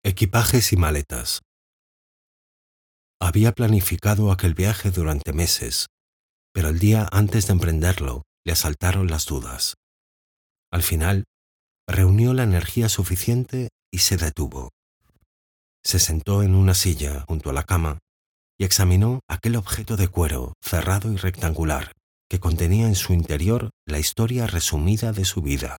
Equipajes y maletas. Había planificado aquel viaje durante meses, pero el día antes de emprenderlo le asaltaron las dudas. Al final, reunió la energía suficiente y se detuvo. Se sentó en una silla junto a la cama y examinó aquel objeto de cuero cerrado y rectangular que contenía en su interior la historia resumida de su vida.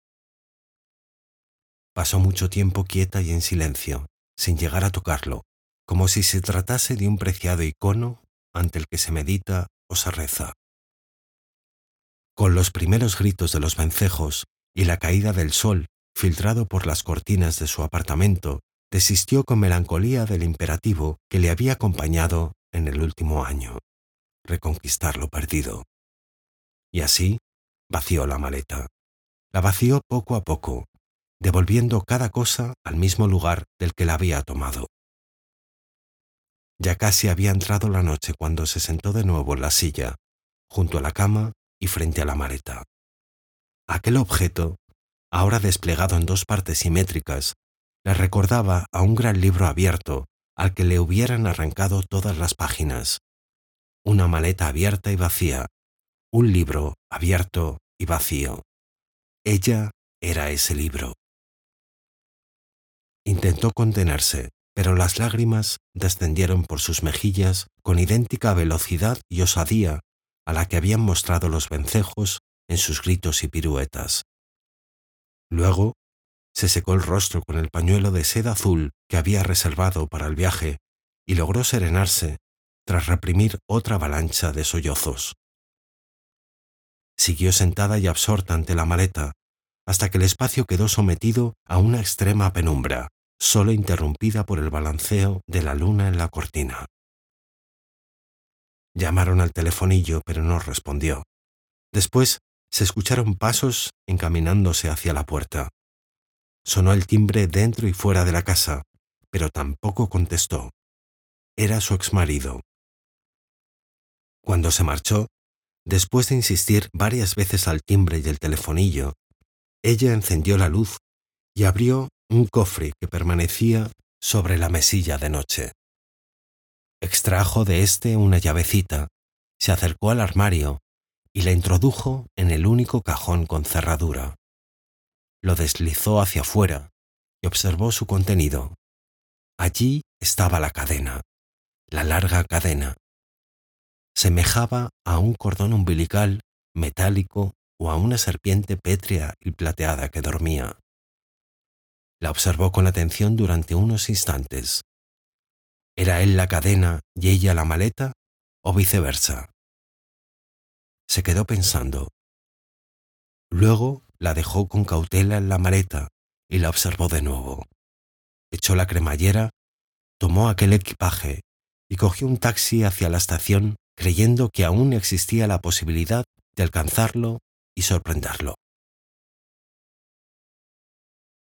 Pasó mucho tiempo quieta y en silencio, sin llegar a tocarlo, como si se tratase de un preciado icono ante el que se medita o se reza. Con los primeros gritos de los vencejos y la caída del sol filtrado por las cortinas de su apartamento, desistió con melancolía del imperativo que le había acompañado en el último año: reconquistar lo perdido. Y así vació la maleta. La vació poco a poco, devolviendo cada cosa al mismo lugar del que la había tomado. Ya casi había entrado la noche cuando se sentó de nuevo en la silla, junto a la cama y frente a la maleta. Aquel objeto, ahora desplegado en dos partes simétricas, le recordaba a un gran libro abierto al que le hubieran arrancado todas las páginas. Una maleta abierta y vacía, un libro abierto y vacío. Ella era ese libro. Intentó contenerse, pero las lágrimas descendieron por sus mejillas con idéntica velocidad y osadía a la que habían mostrado los vencejos en sus gritos y piruetas. Luego se secó el rostro con el pañuelo de seda azul que había reservado para el viaje y logró serenarse tras reprimir otra avalancha de sollozos. Siguió sentada y absorta ante la maleta hasta que el espacio quedó sometido a una extrema penumbra, solo interrumpida por el balanceo de la luna en la cortina. Llamaron al telefonillo, pero no respondió. Después se escucharon pasos encaminándose hacia la puerta. Sonó el timbre dentro y fuera de la casa, pero tampoco contestó. Era su exmarido. Cuando se marchó, después de insistir varias veces al timbre y el telefonillo, ella encendió la luz y abrió un cofre que permanecía sobre la mesilla de noche. Extrajo de éste una llavecita, se acercó al armario y la introdujo en el único cajón con cerradura. Lo deslizó hacia afuera y observó su contenido. Allí estaba la cadena, la larga cadena. Semejaba a un cordón umbilical metálico o a una serpiente pétrea y plateada que dormía. La observó con atención durante unos instantes. ¿Era él la cadena y ella la maleta, o viceversa? Se quedó pensando. Luego la dejó con cautela en la maleta y la observó de nuevo. Echó la cremallera, tomó aquel equipaje y cogió un taxi hacia la estación, creyendo que aún existía la posibilidad de alcanzarlo y sorprenderlo.